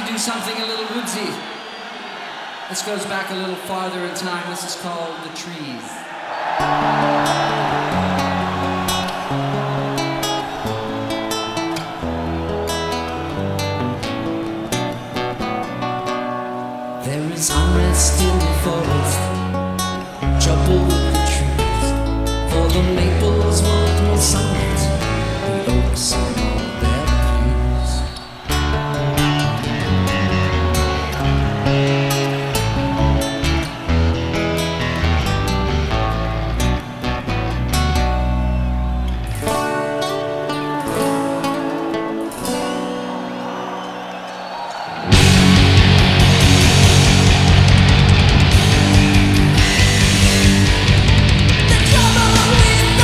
do something a little woodsy. This goes back a little farther in time. This is called The Trees. There is unrest in the forest, trouble with the trees, for the maples want more sunlight.